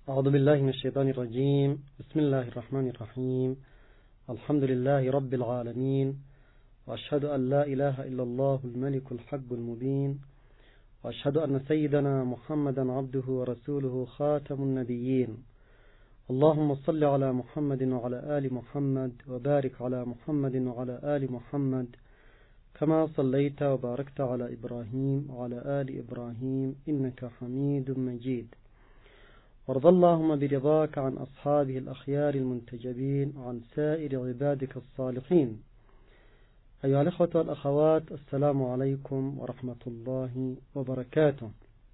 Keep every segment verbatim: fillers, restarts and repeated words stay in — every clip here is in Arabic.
أعوذ بالله من الشيطان الرجيم. بسم الله الرحمن الرحيم. الحمد لله رب العالمين، وأشهد أن لا إله إلا الله الملك الحق المبين، وأشهد أن سيدنا محمدا عبده ورسوله خاتم النبيين. اللهم صل على محمد وعلى آل محمد، وبارك على محمد وعلى آل محمد كما صليت وباركت على إبراهيم وعلى آل إبراهيم إنك حميد مجيد. وارض اللهم برضاك عن أصحابه الأخيار المنتجبين وعن سائر عبادك الصالحين. أيها الأخوة والأخوات، السلام عليكم ورحمة الله وبركاته.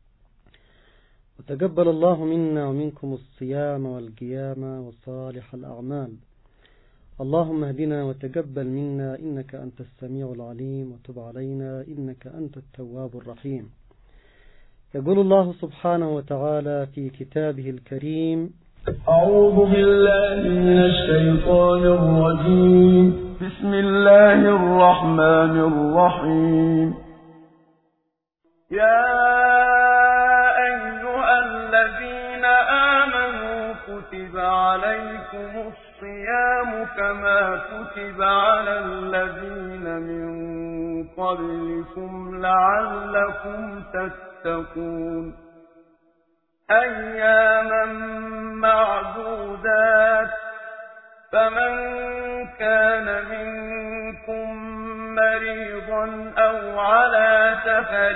وتقبل الله منا ومنكم الصيام والقيام وصالح الأعمال. اللهم اهدنا وتقبل منا إنك أنت السميع العليم، وتب علينا إنك أنت التواب الرحيم. يقول الله سبحانه وتعالى في كتابه الكريم: أعوذ بالله من الشيطان الرجيم. بسم الله الرحمن الرحيم. يا أيها الذين آمنوا كتب عليكم الصيام كما كتب على الذين من قبلكم لعلكم تتقون. أياما معدودات، فمن كان منكم مريضا أو على سفر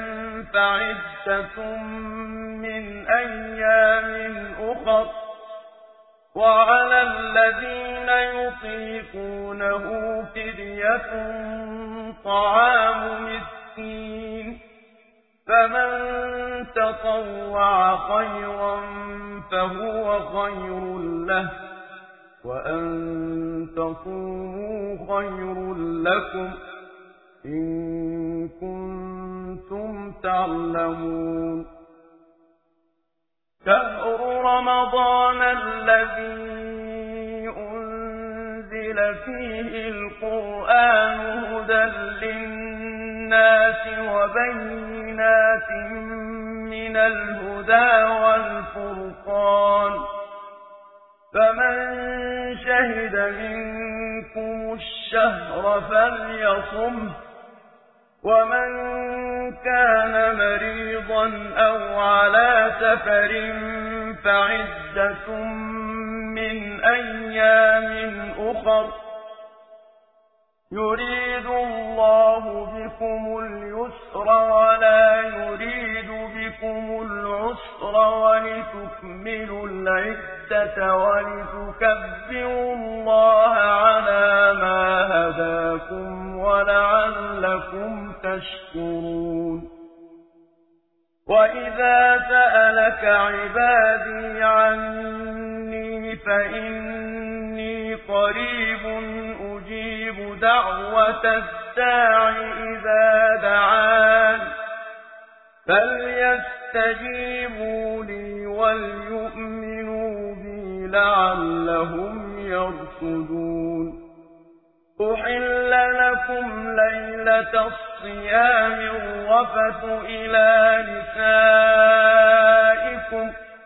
فعدة من أيام أخر، وعلى الذين يطيقونه فدية طعام مسكين، فمن تطوع خيرا فهو خير له، وأن تصوموا خير لكم إن كنتم تعلمون. شهر رمضان الذي أنزل فيه القرآن هدى للناس وبينات من الهدى والفرقان، فمن شهد منكم الشهر فليصمه، ومن كان مريضا أو على سفر فعدة من أيام أخر، يريد الله بكم اليسر ولا يريد بكم العسر، ولتكملوا العدة ولتكبروا الله على ما هداكم ولعلكم تشكرون. وإذا سألك عبادي عني فإني قريب أجيب دعوة الداع إذا دعان، فليستجيبوا لي وليؤمنوا بي لعلهم يرشدون. أحل لكم ليلة الصيام الرفث إلى نسائكم،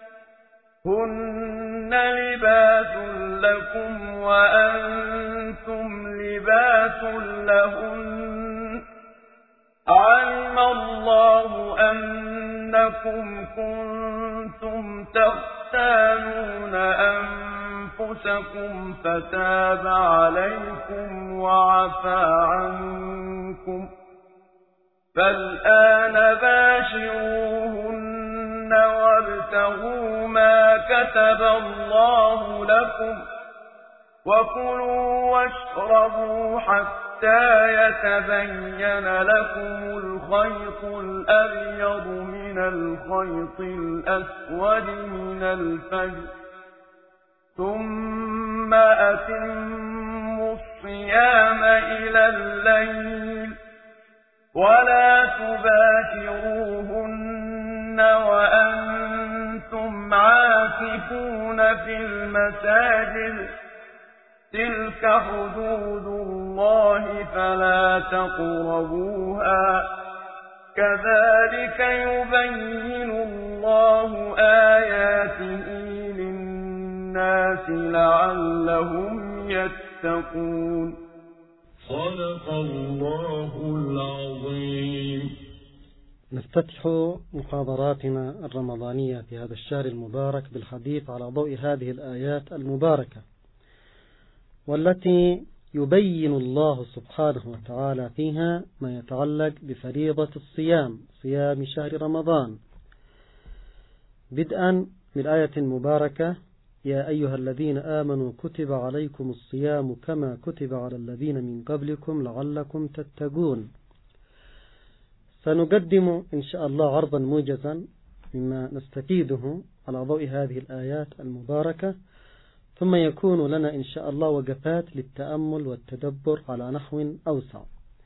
هن لباس لكم وأنتم لباس لهن، علم الله أنكم كنتم تختانون أنفسكم فتاب عليكم وعفى عنكم، فالآن باشروهن وابتغوا ما كتب الله لكم، وكلوا واشربوا حتى يتبين لكم الخيط الأبيض من الخيط الأسود من الفجر، ثم أتموا الصيام إلى الليل، ولا تباشروهن وأنتم عاكفون في المساجد، تلك حدود الله فلا تقربوها، كذلك يبين الله آياته الآيات لعلهم يتقون. صدق الله العظيم. نفتتح محاضراتنا الرمضانية في هذا الشهر المبارك بالحديث على ضوء هذه الآيات المباركة، والتي يبين الله سبحانه وتعالى فيها ما يتعلق بفريضة الصيام، صيام شهر رمضان، بدءا بالآية المباركة: يا أيها الذين آمنوا كتب عليكم الصيام كما كتب على الذين من قبلكم لعلكم تتقون. سنقدم إن شاء الله عرضا موجزا مما نستفيده على ضوء هذه الآيات المباركة، ثم يكون لنا إن شاء الله وقفات للتأمل والتدبر على نحو أوسع.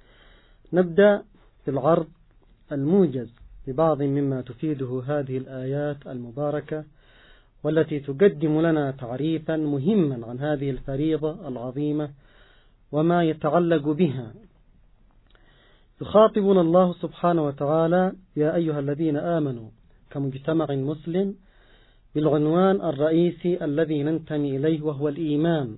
نبدأ بالعرض الموجز ببعض مما تفيده هذه الآيات المباركة، والتي تقدم لنا تعريفا مهما عن هذه الفريضة العظيمة وما يتعلق بها. يخاطبنا الله سبحانه وتعالى: يا أيها الذين آمنوا، كمجتمع مسلم، بالعنوان الرئيسي الذي ننتمي إليه وهو الإيمان،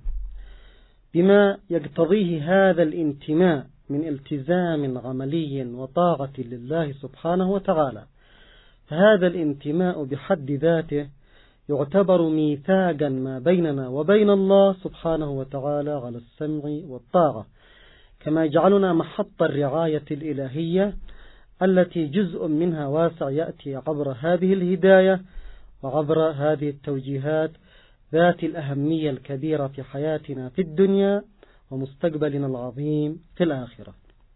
بما يقتضيه هذا الانتماء من التزام عملي وطاعة لله سبحانه وتعالى. فهذا الانتماء بحد ذاته يعتبر ميثاقا ما بيننا وبين الله سبحانه وتعالى على السمع والطاعة، كما يجعلنا محط الرعاية الإلهية التي جزء منها واسع يأتي عبر هذه الهداية وعبر هذه التوجيهات ذات الأهمية الكبيرة في حياتنا في الدنيا ومستقبلنا العظيم في الآخرة.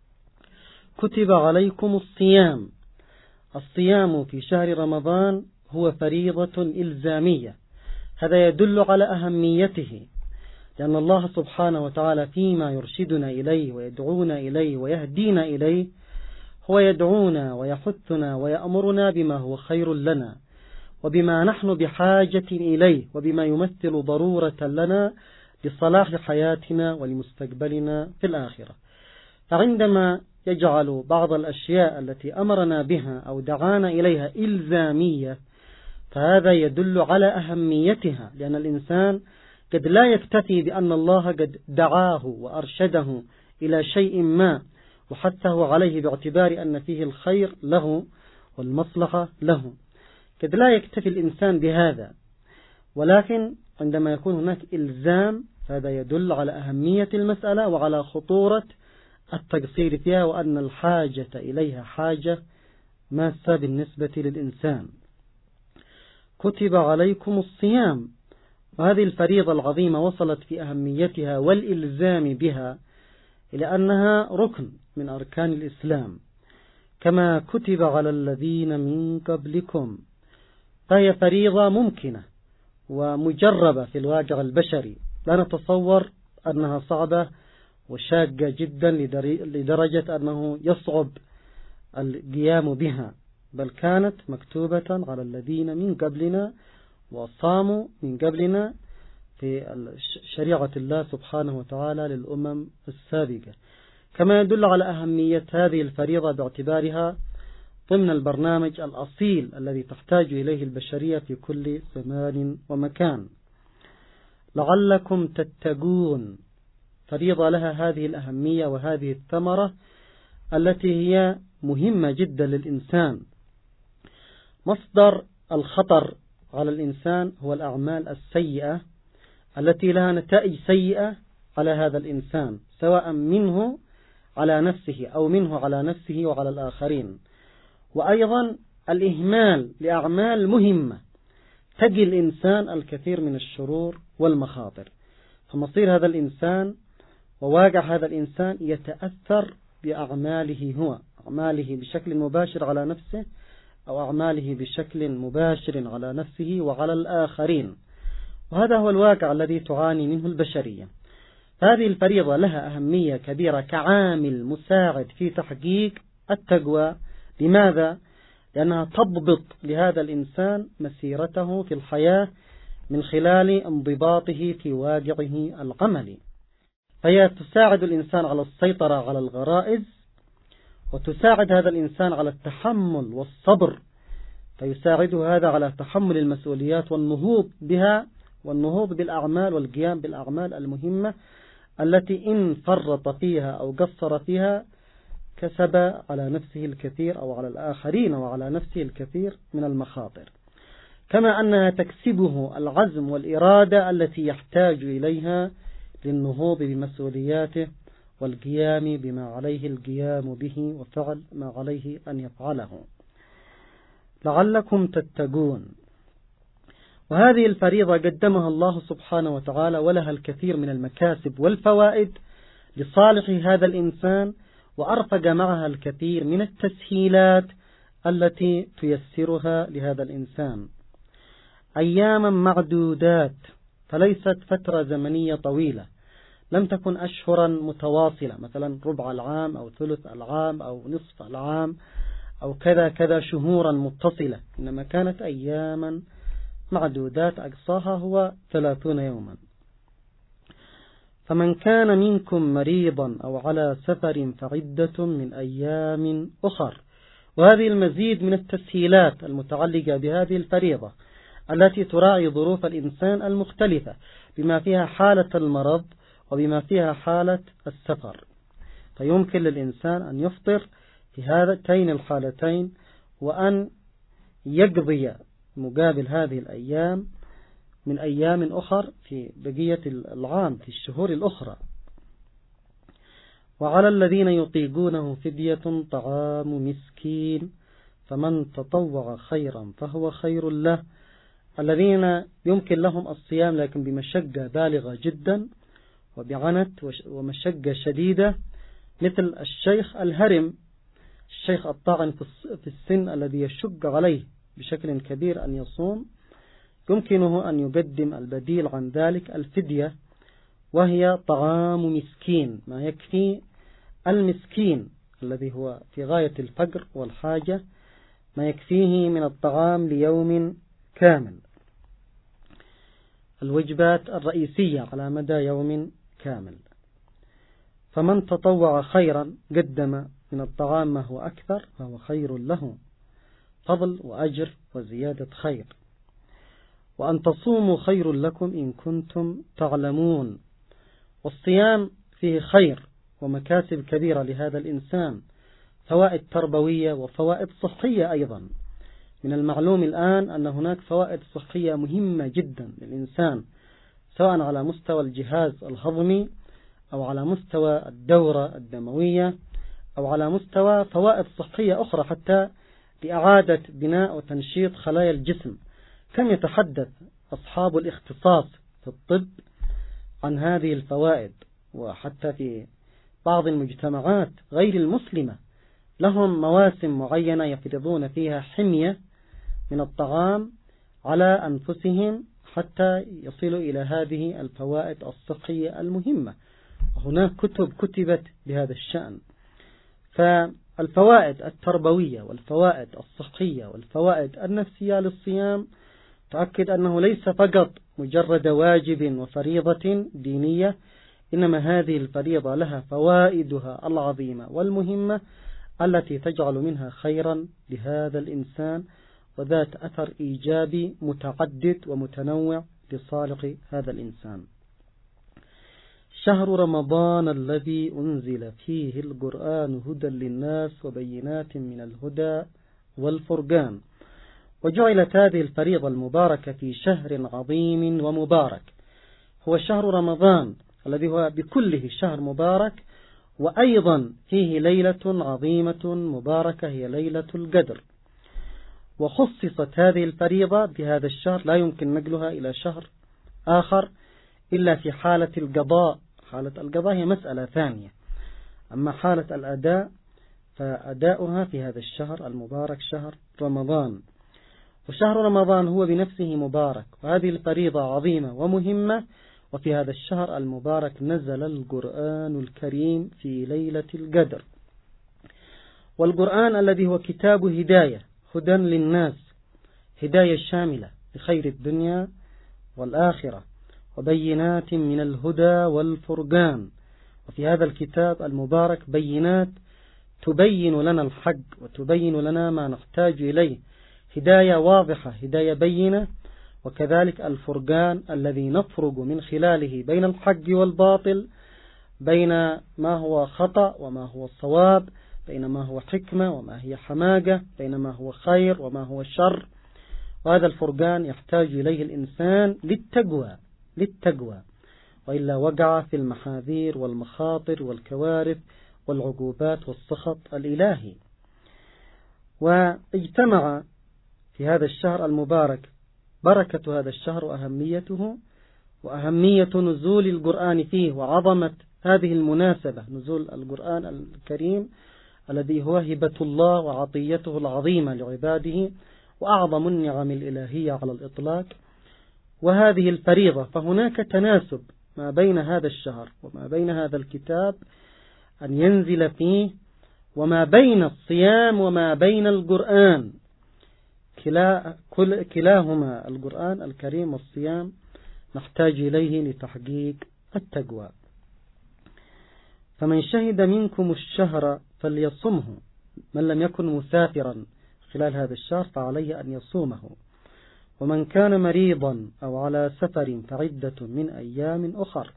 كتب عليكم الصيام. الصيام في شهر رمضان هو فريضة إلزامية. هذا يدل على أهميته، لأن الله سبحانه وتعالى فيما يرشدنا إليه ويدعونا إليه ويهدينا إليه هو يدعونا ويحثنا ويأمرنا بما هو خير لنا وبما نحن بحاجة إليه وبما يمثل ضرورة لنا لصلاح حياتنا ولمستقبلنا في الآخرة. فعندما يجعل بعض الأشياء التي أمرنا بها أو دعانا إليها إلزامية، فهذا يدل على أهميتها، لأن الإنسان قد لا يكتفي بأن الله قد دعاه وأرشده إلى شيء ما وحثه عليه باعتبار أن فيه الخير له والمصلحة له، قد لا يكتفي الإنسان بهذا، ولكن عندما يكون هناك إلزام هذا يدل على أهمية المسألة وعلى خطورة التقصير فيها، وأن الحاجة إليها حاجة ماسة بالنسبة للإنسان. كتب عليكم الصيام، وهذه الفريضة العظيمة وصلت في أهميتها والإلزام بها إلى أنها ركن من أركان الإسلام، كما كتب على الذين من قبلكم. فهي فريضة ممكنة ومجربة في الواقع البشري، لا نتصور أنها صعبة وشاقة جدا لدرجة أنه يصعب القيام بها، بل كانت مكتوبة على الذين من قبلنا وصاموا من قبلنا في شريعة الله سبحانه وتعالى للأمم السابقة. كما يدل على أهمية هذه الفريضة باعتبارها ضمن البرنامج الأصيل الذي تحتاج إليه البشرية في كل زمان ومكان. لعلكم تتقون، فريضة لها هذه الأهمية وهذه الثمرة التي هي مهمة جدا للإنسان. مصدر الخطر على الإنسان هو الأعمال السيئة التي لها نتائج سيئة على هذا الإنسان، سواء منه على نفسه أو منه على نفسه وعلى الآخرين. وأيضا الإهمال لأعمال مهمة تجي الإنسان الكثير من الشرور والمخاطر، فمصير هذا الإنسان وواقع هذا الإنسان يتأثر بأعماله هو، أعماله بشكل مباشر على نفسه أو أعماله بشكل مباشر على نفسه وعلى الآخرين. وهذا هو الواقع الذي تعاني منه البشرية. هذه الفريضة لها أهمية كبيرة كعامل مساعد في تحقيق التقوى. لماذا؟ لأنها تضبط لهذا الإنسان مسيرته في الحياة من خلال انضباطه في واقعه العملي، فهي تساعد الإنسان على السيطرة على الغرائز، وتساعد هذا الإنسان على التحمل والصبر، فيساعده هذا على تحمل المسؤوليات والنهوض بها والنهوض بالأعمال والقيام بالأعمال المهمة التي إن فرط فيها أو قصر فيها كسب على نفسه الكثير أو على الآخرين وعلى نفسه الكثير من المخاطر، كما أنها تكسبه العزم والإرادة التي يحتاج إليها للنهوض بمسؤولياته والقيام بما عليه القيام به وفعل ما عليه أن يفعله لعلكم تتقون. وهذه الفريضة قدمها الله سبحانه وتعالى ولها الكثير من المكاسب والفوائد لصالح هذا الإنسان، وأرفق معها الكثير من التسهيلات التي تيسرها لهذا الإنسان. أياما معدودات، فليست فترة زمنية طويلة، لم تكن أشهرا متواصلة مثلا ربع العام أو ثلث العام أو نصف العام أو كذا كذا شهورا متصلة، إنما كانت أياما معدودات أقصاها هو ثلاثون يوما. فمن كان منكم مريضا أو على سفر فعدة من أيام أخر. وهذه المزيد من التسهيلات المتعلقة بهذه الفريضة التي تراعي ظروف الإنسان المختلفة بما فيها حالة المرض وبما فيها حالة السفر، فيمكن للإنسان أن يفطر في هاتين الحالتين وأن يقضي مقابل هذه الأيام من أيام أخر في بقية العام في الشهور الأخرى. وعلى الذين يطيقونه فدية طعام مسكين فمن تطوع خيرا فهو خير له. الذين يمكن لهم الصيام لكن بمشقة بالغة جدا وبعنت ومشقة شديدة، مثل الشيخ الهرم، الشيخ الطاعن في السن الذي يشق عليه بشكل كبير أن يصوم، يمكنه أن يقدم البديل عن ذلك الفدية، وهي طعام مسكين، ما يكفي المسكين الذي هو في غاية الفقر والحاجة ما يكفيه من الطعام ليوم كامل، الوجبات الرئيسية على مدى يوم كامل. فمن تطوع خيرا قدم من الطعام ما هو أكثر فهو خير له، فضل وأجر وزيادة خير. وأن تصوموا خير لكم إن كنتم تعلمون. والصيام فيه خير ومكاسب كبيرة لهذا الإنسان، فوائد تربوية وفوائد صحية أيضا. من المعلوم الآن أن هناك فوائد صحية مهمة جدا للإنسان، سواء على مستوى الجهاز الهضمي أو على مستوى الدورة الدموية أو على مستوى فوائد صحية أخرى حتى لإعادة بناء وتنشيط خلايا الجسم. كم يتحدث أصحاب الاختصاص في الطب عن هذه الفوائد، وحتى في بعض المجتمعات غير المسلمة لهم مواسم معينة يفرضون فيها حمية من الطعام على أنفسهم حتى يصلوا إلى هذه الفوائد الصحية المهمة، وهناك كتب كتبت بهذا الشأن. فالفوائد التربوية والفوائد الصحية والفوائد النفسية للصيام تؤكد أنه ليس فقط مجرد واجب وفريضة دينية، إنما هذه الفريضة لها فوائدها العظيمة والمهمة التي تجعل منها خيرا لهذا الإنسان وذات أثر إيجابي متعدد ومتنوع لصالح هذا الإنسان. شهر رمضان الذي أنزل فيه القرآن هدى للناس وبينات من الهدى والفرقان. وجعلت هذه الفريضة المباركة في شهر عظيم ومبارك هو شهر رمضان الذي هو بكله شهر مبارك، وأيضا فيه ليلة عظيمة مباركة هي ليلة القدر. وخصصت هذه الفريضة بهذا الشهر، لا يمكن نقلها إلى شهر آخر إلا في حالة القضاء. حالة القضاء هي مسألة ثانية، أما حالة الأداء فأداؤها في هذا الشهر المبارك شهر رمضان. وشهر رمضان هو بنفسه مبارك، وهذه الفريضة عظيمة ومهمة، وفي هذا الشهر المبارك نزل القرآن الكريم في ليلة القدر. والقرآن الذي هو كتاب هداية هدى للناس، هداية شاملة لخير الدنيا والآخرة، وبينات من الهدى والفرقان. وفي هذا الكتاب المبارك بينات تبين لنا الحق وتبين لنا ما نحتاج إليه، هداية واضحة، هداية بينة، وكذلك الفرقان الذي نفرق من خلاله بين الحق والباطل، بين ما هو خطأ وما هو صواب، بين ما هو حكمة وما هي حماقة، بين ما هو خير وما هو شر. وهذا الفرقان يحتاج إليه الإنسان للتقوى للتقوى وإلا وقع في المحاذير والمخاطر والكوارث والعقوبات والسخط الإلهي. واجتمع في هذا الشهر المبارك بركة هذا الشهر وأهميته وأهمية نزول القرآن فيه وعظمة هذه المناسبة، نزول القرآن الكريم الذي هو هبة الله وعطيته العظيمة لعباده وأعظم النعم الإلهية على الإطلاق، وهذه الفريضة. فهناك تناسب ما بين هذا الشهر وما بين هذا الكتاب أن ينزل فيه، وما بين الصيام وما بين القرآن، كلا كل كلاهما القرآن الكريم والصيام نحتاج إليه لتحقيق التقوى. فمن شهد منكم الشهر فليصمه، من لم يكن مسافرا خلال هذا الشهر فعليه أن يصومه، ومن كان مريضا أو على سفر فعدة من أيام أخر.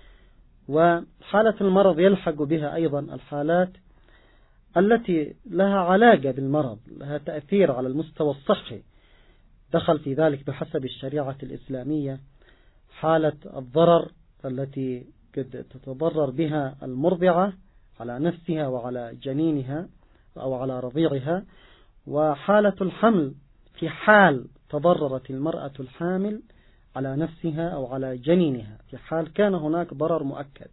وحالة المرض يلحق بها أيضا الحالات التي لها علاقة بالمرض، لها تأثير على المستوى الصحي، دخل في ذلك بحسب الشريعة الإسلامية حالة الضرر التي قد تتضرر بها المرضعة على نفسها وعلى جنينها أو على رضيعها، وحالة الحمل في حال تضررت المرأة الحامل على نفسها أو على جنينها في حال كان هناك ضرر مؤكد.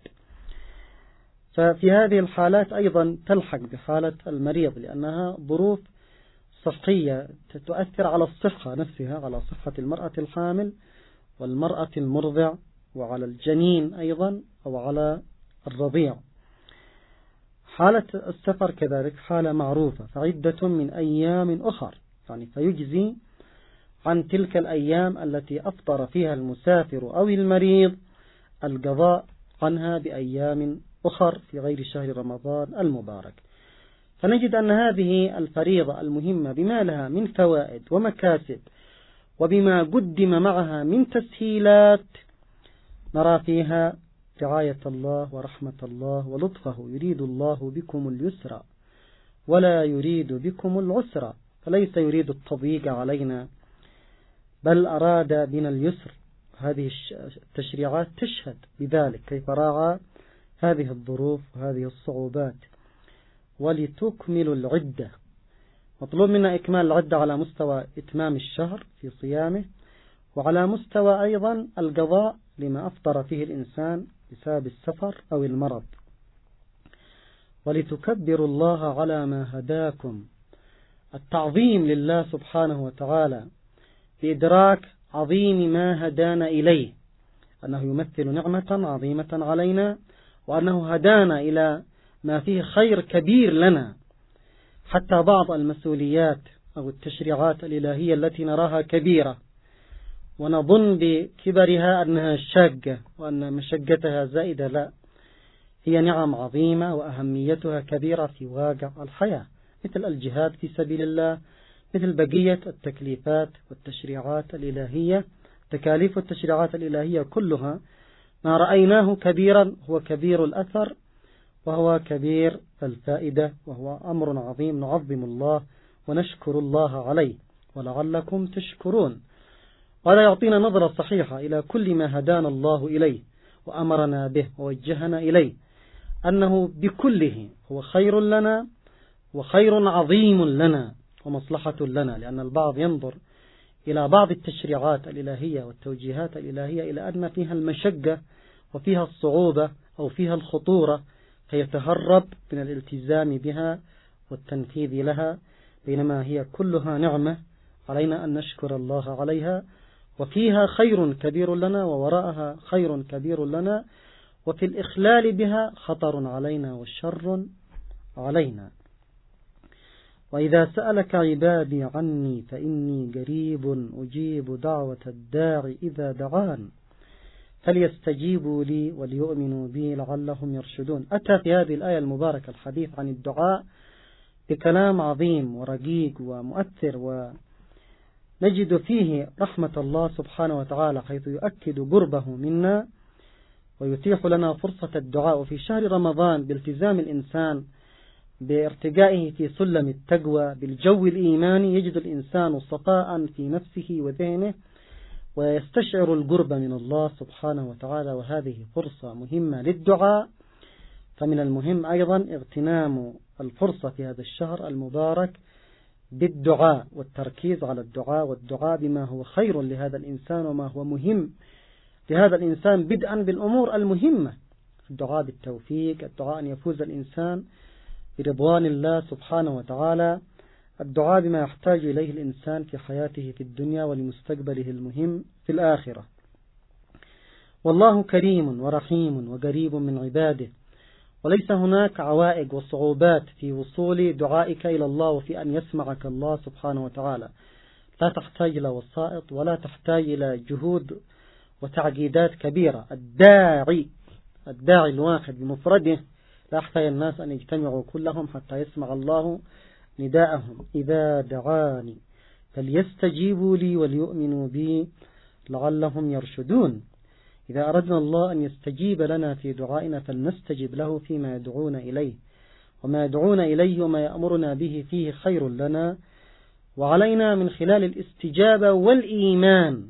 ففي هذه الحالات أيضا تلحق بحالة المريض، لأنها ظروف صحية تؤثر على الصحة نفسها، على صحة المرأة الحامل والمرأة المرضع وعلى الجنين أيضا أو على الرضيع. حالة السفر كذلك حالة معروفة، فعدة من أيام أخر، يعني فيجزي عن تلك الأيام التي أفطر فيها المسافر أو المريض القضاء عنها بأيام أخر في غير شهر رمضان المبارك. فنجد أن هذه الفريضة المهمة بما لها من فوائد ومكاسب وبما قدم معها من تسهيلات نرى فيها رعاية الله ورحمة الله ولطفه، يريد الله بكم اليسر ولا يريد بكم العسر، فليس يريد التضييق علينا بل أراد بنا اليسر. هذه التشريعات تشهد بذلك، كيف راعى هذه الظروف وهذه الصعوبات. ولتكملوا العدة، مطلوب منا إكمال العدة على مستوى إتمام الشهر في صيامه، وعلى مستوى أيضا القضاء لما أفطر فيه الإنسان بسبب السفر أو المرض. ولتكبروا الله على ما هداكم، التعظيم لله سبحانه وتعالى بإدراك عظيم ما هدانا إليه، أنه يمثل نعمة عظيمة علينا، وأنه هدانا إلى ما فيه خير كبير لنا. حتى بعض المسؤوليات أو التشريعات الإلهية التي نراها كبيرة ونظن بكبرها أنها شاقة وأن مشقتها زائدة، لا، هي نعم عظيمة وأهميتها كبيرة في واقع الحياة، مثل الجهاد في سبيل الله، مثل بقية التكليفات والتشريعات الإلهية. تكاليف والتشريعات الإلهية كلها ما رأيناه كبيرا هو كبير الأثر وهو كبير الفائدة، وهو أمر عظيم نعظم الله ونشكر الله عليه ولعلكم تشكرون. وهذا يعطينا نظرة صحيحة إلى كل ما هدانا الله إليه وأمرنا به ووجهنا إليه، أنه بكله هو خير لنا وخير عظيم لنا ومصلحة لنا. لأن البعض ينظر إلى بعض التشريعات الإلهية والتوجيهات الإلهية إلى أن فيها المشقة وفيها الصعوبة أو فيها الخطورة، فيتهرب من الالتزام بها والتنفيذ لها، بينما هي كلها نعمة علينا أن نشكر الله عليها، وفيها خير كبير لنا ووراءها خير كبير لنا، وفي الإخلال بها خطر علينا والشر علينا. وإذا سألك عبادي عني فإني قريب أجيب دعوة الداعي إذا دعان فليستجيبوا لي وليؤمنوا بي لعلهم يرشدون. أتى في هذه الآية المباركة الحديث عن الدعاء بكلام عظيم ورقيق ومؤثر نجد فيه رحمة الله سبحانه وتعالى، حيث يؤكد قربه منا ويتيح لنا فرصة الدعاء في شهر رمضان بالتزام الإنسان بارتقائه في سلم التقوى بالجو الإيماني. يجد الإنسان صفاء في نفسه وذهنه ويستشعر القرب من الله سبحانه وتعالى، وهذه فرصة مهمة للدعاء. فمن المهم أيضا اغتنام الفرصة في هذا الشهر المبارك بالدعاء والتركيز على الدعاء، والدعاء بما هو خير لهذا الإنسان وما هو مهم لهذا الإنسان، بدءا بالأمور المهمة، الدعاء بالتوفيق، الدعاء أن يفوز الإنسان برضوان الله سبحانه وتعالى، الدعاء بما يحتاج إليه الإنسان في حياته في الدنيا ولمستقبله المهم في الآخرة. والله كريم ورحيم وقريب من عباده، وليس هناك عوائق وصعوبات في وصول دعائك إلى الله وفي أن يسمعك الله سبحانه وتعالى. لا تحتاج إلى وسائط ولا تحتاج إلى جهود وتعقيدات كبيرة. الداعي الداعي الواحد بمفرده لا يحتاج الناس أن يجتمعوا كلهم حتى يسمع الله نداءهم: إذا دعاني فليستجيبوا لي وليؤمنوا بي لعلهم يرشدون. إذا أردنا الله أن يستجيب لنا في دعائنا فلنستجب له فيما يدعون إليه، وما يدعون إليه وما يأمرنا به فيه خير لنا، وعلينا من خلال الاستجابة والإيمان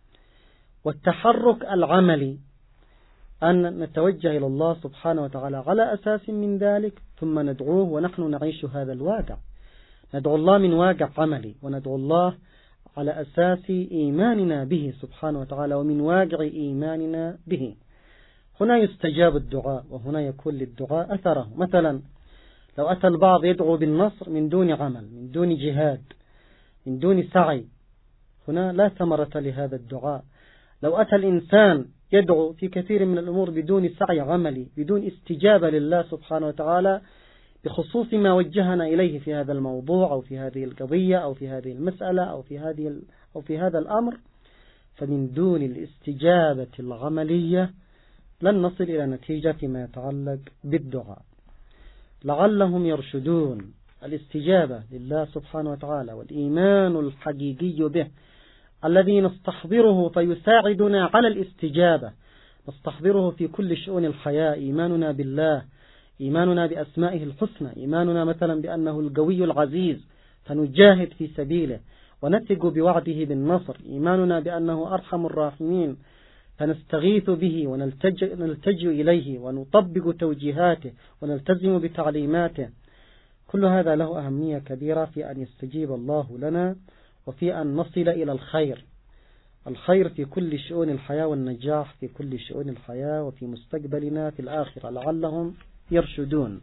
والتحرك العملي أن نتوجه إلى الله سبحانه وتعالى على أساس من ذلك، ثم ندعوه ونحن نعيش هذا الواقع. ندعو الله من واقع عملي، وندعو الله على أساس إيماننا به سبحانه وتعالى ومن واقع إيماننا به. هنا يستجاب الدعاء، وهنا يكون للدعاء أثره. مثلا لو أتى البعض يدعو بالنصر من دون عمل، من دون جهاد، من دون سعي، هنا لا ثمرة لهذا الدعاء. لو أتى الإنسان يدعو في كثير من الأمور بدون سعي عملي، بدون استجابة لله سبحانه وتعالى بخصوص ما وجهنا إليه في هذا الموضوع أو في هذه القضية أو في هذه المسألة أو في هذه أو في هذا الأمر، فمن دون الاستجابة العملية لن نصل إلى نتيجة فيما يتعلق بالدعاء. لعلهم يرشدون، الاستجابة لله سبحانه وتعالى والإيمان الحقيقي به الذي نستحضره فيساعدنا على الاستجابة، نستحضره في كل شؤون الحياة: إيماننا بالله، إيماننا بأسمائه الحسنى، إيماننا مثلا بأنه القوي العزيز فنجاهد في سبيله ونثق بوعده بالنصر، إيماننا بأنه أرحم الراحمين فنستغيث به ونلتجئ إليه ونطبق توجيهاته ونلتزم بتعليماته. كل هذا له أهمية كبيرة في أن يستجيب الله لنا وفي أن نصل إلى الخير، الخير في كل شؤون الحياة والنجاح في كل شؤون الحياة وفي مستقبلنا في الآخرة. لعلهم يرشدون.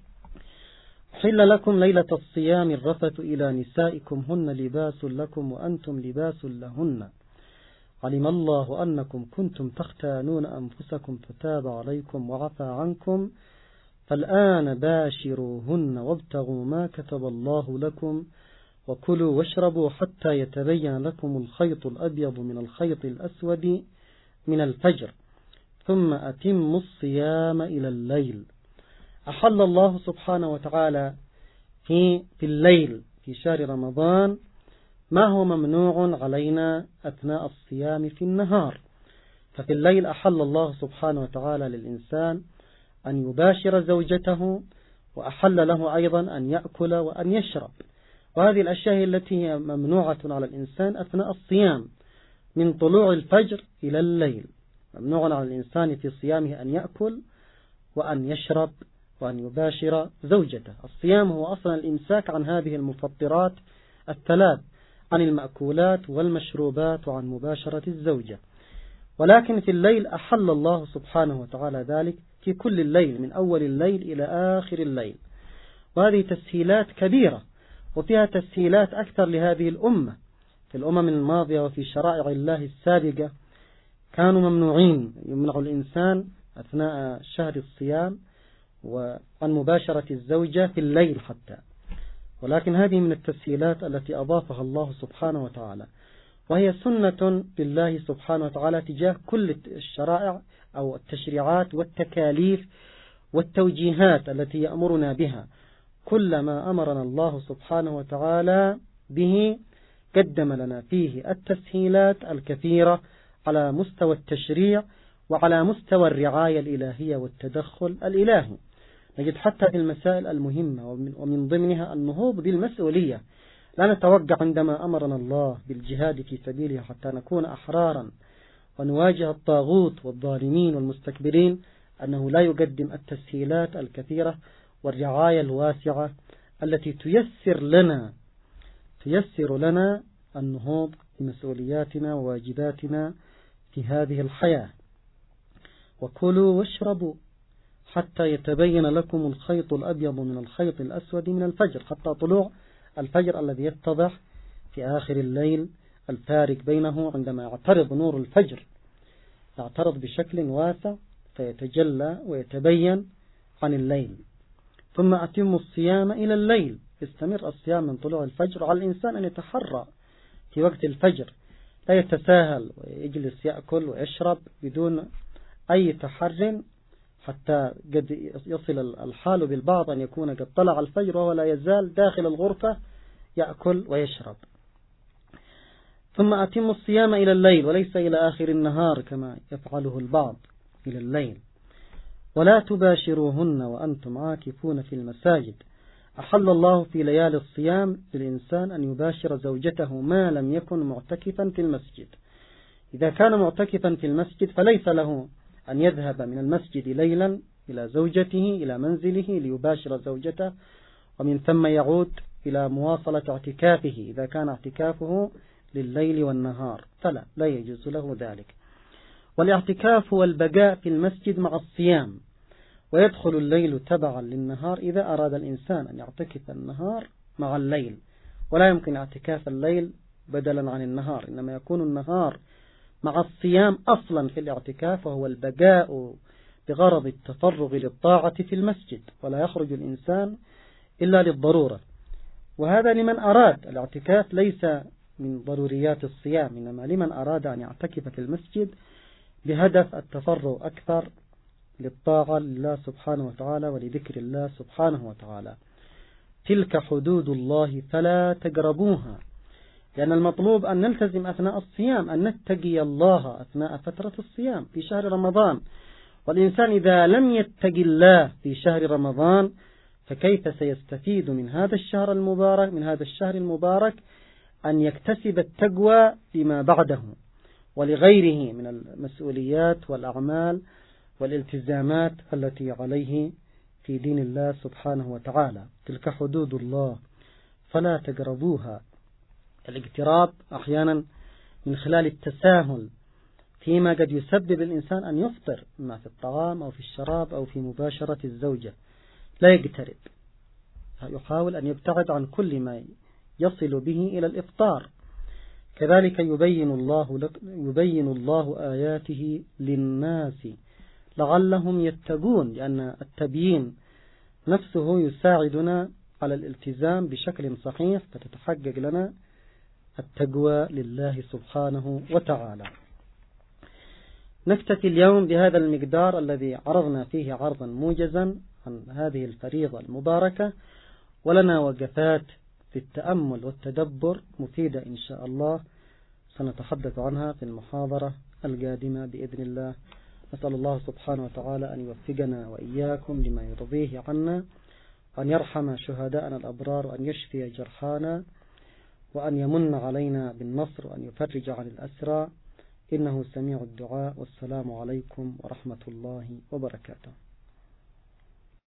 حل لكم ليلة الصيام الرفث إلى نسائكم هن لباس لكم وأنتم لباس لهن، علم الله أنكم كنتم تختانون أنفسكم فتاب عليكم وعفى عنكم، فالآن باشروهن وابتغوا ما كتب الله لكم وكلوا واشربوا حتى يتبين لكم الخيط الأبيض من الخيط الأسود من الفجر ثم أتموا الصيام إلى الليل. أحل الله سبحانه وتعالى في في الليل في شهر رمضان ما هو ممنوع علينا أثناء الصيام في النهار. ففي الليل أحل الله سبحانه وتعالى للإنسان أن يباشر زوجته، وأحل له أيضا أن يأكل وأن يشرب، وهذه الأشياء التي هي ممنوعة على الإنسان أثناء الصيام من طلوع الفجر إلى الليل. ممنوع على الإنسان في صيامه أن يأكل وأن يشرب وأن يباشر زوجته. الصيام هو أصلا الإمساك عن هذه المفطرات الثلاث، عن المأكولات والمشروبات وعن مباشرة الزوجة. ولكن في الليل أحل الله سبحانه وتعالى ذلك في كل الليل من أول الليل إلى آخر الليل، وهذه تسهيلات كبيرة وفيها تسهيلات أكثر لهذه الأمة. في الأمم الماضية وفي شرائع الله السابقة كانوا ممنوعين، يمنع الإنسان أثناء شهر الصيام وعن مباشرة الزوجة في الليل حتى، ولكن هذه من التسهيلات التي أضافها الله سبحانه وتعالى، وهي سنة لله سبحانه وتعالى تجاه كل الشرائع أو التشريعات والتكاليف والتوجيهات التي يأمرنا بها. كل ما أمرنا الله سبحانه وتعالى به قدم لنا فيه التسهيلات الكثيرة على مستوى التشريع وعلى مستوى الرعاية الإلهية والتدخل الإلهي. نجد حتى في المسائل المهمة ومن ضمنها النهوض بالمسؤولية. لا نتوقع عندما أمرنا الله بالجهاد في سبيله حتى نكون أحرارا ونواجه الطاغوت والظالمين والمستكبرين أنه لا يقدم التسهيلات الكثيرة والرعاية الواسعة التي تيسر لنا تيسر لنا النهوض بمسؤولياتنا وواجباتنا في هذه الحياة. وكلوا واشربوا حتى يتبين لكم الخيط الأبيض من الخيط الأسود من الفجر، حتى طلوع الفجر الذي يتضح في آخر الليل، الفارق بينه عندما يعترض نور الفجر يعترض بشكل واسع فيتجلى ويتبين عن الليل. ثم أتم الصيام إلى الليل، استمر الصيام من طلوع الفجر. على الإنسان أن يتحرى في وقت الفجر، لا يتساهل ويجلس يأكل ويشرب بدون أي تحر، حتى قد يصل الحال بالبعض أن يكون قد طلع الفجر وهو لا يزال داخل الغرفة يأكل ويشرب. ثم أتم الصيام إلى الليل وليس إلى آخر النهار كما يفعله البعض، إلى الليل. ولا تباشروهن وأنتم عاكفون في المساجد. أحل الله في ليالي الصيام للإنسان أن يباشر زوجته ما لم يكن معتكفا في المسجد. إذا كان معتكفا في المسجد فليس له أن يذهب من المسجد ليلا إلى زوجته إلى منزله ليباشر زوجته ومن ثم يعود إلى مواصلة اعتكافه. إذا كان اعتكافه لليل والنهار فلا لا يجوز له ذلك. والاعتكاف هو البقاء في المسجد مع الصيام، ويدخل الليل تبعا للنهار إذا أراد الإنسان أن يعتكف النهار مع الليل. ولا يمكن اعتكاف الليل بدلا عن النهار، إنما يكون النهار مع الصيام أصلا في الاعتكاف، وهو البقاء بغرض التفرغ للطاعة في المسجد، ولا يخرج الإنسان إلا للضرورة. وهذا لمن أراد الاعتكاف، ليس من ضروريات الصيام، إنما لمن أراد أن يعتكف في المسجد بهدف التفرغ أكثر للطاعة لله سبحانه وتعالى ولذكر الله سبحانه وتعالى. تلك حدود الله فلا تقربوها، لأن المطلوب أن نلتزم أثناء الصيام، أن نتقي الله أثناء فترة الصيام في شهر رمضان. والإنسان إذا لم يتقي الله في شهر رمضان فكيف سيستفيد من هذا الشهر المبارك من هذا الشهر المبارك أن يكتسب التقوى فيما بعده ولغيره من المسؤوليات والأعمال والالتزامات التي عليه في دين الله سبحانه وتعالى. تلك حدود الله فلا تقربوها. الاقتراب أحيانا من خلال التساهل فيما قد يسبب الإنسان أن يفطر، إما في الطعام أو في الشراب أو في مباشرة الزوجة. لا يقترب، يحاول أن يبتعد عن كل ما يصل به إلى الإفطار. كذلك يبين الله, لك يبين الله آياته للناس لعلهم يتقون، لأن التبيين نفسه يساعدنا على الالتزام بشكل صحيح، فتتحقق لنا التقوى لله سبحانه وتعالى. نكتفي اليوم بهذا المقدار الذي عرضنا فيه عرضا موجزا عن هذه الفريضة المباركة، ولنا وقفات في التأمل والتدبر مفيدة إن شاء الله سنتحدث عنها في المحاضرة القادمة بإذن الله. نسأل الله سبحانه وتعالى أن يوفقنا وإياكم لما يرضيه عنا، وأن يرحم شهداءنا الأبرار، وأن يشفي جرحانا، وأن يمن علينا بالنصر، وأن يفرج عن الأسرى، إنه سميع الدعاء. والسلام عليكم ورحمة الله وبركاته.